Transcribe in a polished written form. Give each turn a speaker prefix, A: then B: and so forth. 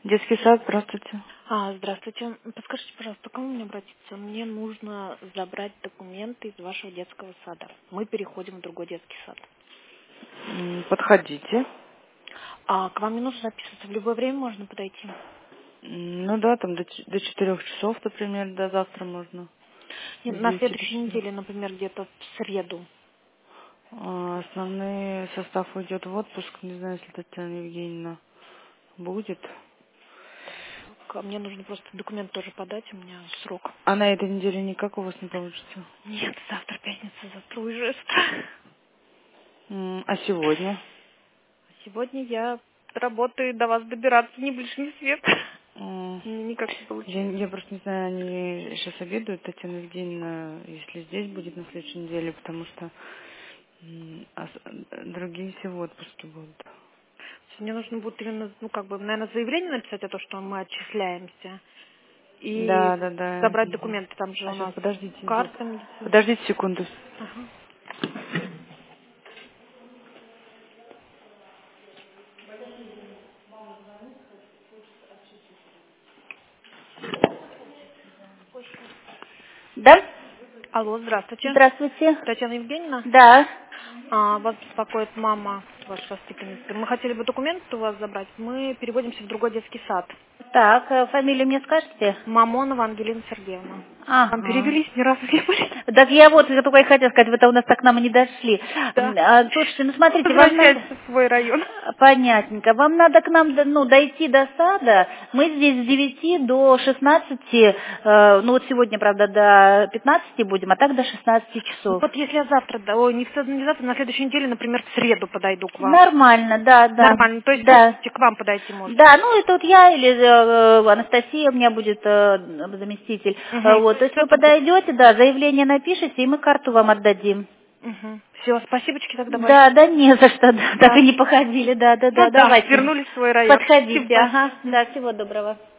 A: Детский сад, здравствуйте.
B: Здравствуйте. Подскажите, пожалуйста, к кому мне обратиться? Мне нужно забрать документы из вашего детского сада. Мы переходим в другой детский сад.
A: Подходите.
B: К вам не нужно записываться? В любое время можно подойти?
A: Ну да, там до 4 часов, например, до завтра можно.
B: Нет,
A: С
B: на
A: 9 до
B: следующей
A: 4.
B: неделе, например, где-то в среду.
A: Основной состав уйдет в отпуск. Не знаю, если Татьяна Евгеньевна будет.
B: Мне нужно просто документ тоже подать, у меня срок.
A: А на этой неделе никак у вас не получится?
B: Нет, завтра пятница, завтра уезжаю.
A: А сегодня?
B: Сегодня я работаю, до вас добираться не ближний свет.
A: М,
B: Никак не получается.
A: Я просто не знаю, они сейчас обедают, Татьяна Евгеньевна, если здесь будет на следующей неделе, потому что другие все в отпуске будут.
B: Мне нужно будет именно, наверное, заявление написать о том, что мы отчисляемся. И
A: Да, да, да.
B: забрать документы. Там же
A: А
B: у
A: сейчас
B: нас
A: подождите, идет.
B: карта медицинская.
A: Подождите секунду.
B: Ага.
C: Да?
B: Алло, здравствуйте.
C: Здравствуйте.
B: Татьяна Евгеньевна.
C: Да.
B: Вас беспокоит мама вашей воспитанницы. Мы хотели бы документы у вас забрать. Мы переводимся в другой детский сад.
C: Так, фамилию мне скажете?
B: Мамонова Ангелина Сергеевна. Там
C: Ага.
B: перевелись, ни разу не были.
C: Так я только и хотела сказать, вы-то у нас так к нам и не дошли.
B: Да.
C: Слушайте, ну смотрите, вам надо...
B: Возвращайтесь в свой район.
C: Понятненько. Вам надо к нам дойти до сада. Мы здесь с 9 до 16, вот сегодня, правда, до 15 будем, а так до 16
B: Ну
C: часов.
B: вот если я завтра, не завтра, на следующей неделе, например, в среду подойду к вам.
C: Нормально, да, да.
B: Нормально. То есть
C: Да.
B: к вам подойти можно.
C: Да, ну это вот я или Анастасия у меня будет заместитель. Вот, то есть вы подойдете, да, заявление напишите, и мы карту вам отдадим.
B: Все, спасибочки тогда
C: Да,
B: большое.
C: да, не за что, да, так
B: Да.
C: и не походили, да,
B: Ну да,
C: давайте.
B: вернулись в свой район. Спасибо
C: Подходите,
B: большое.
C: ага, да, всего доброго.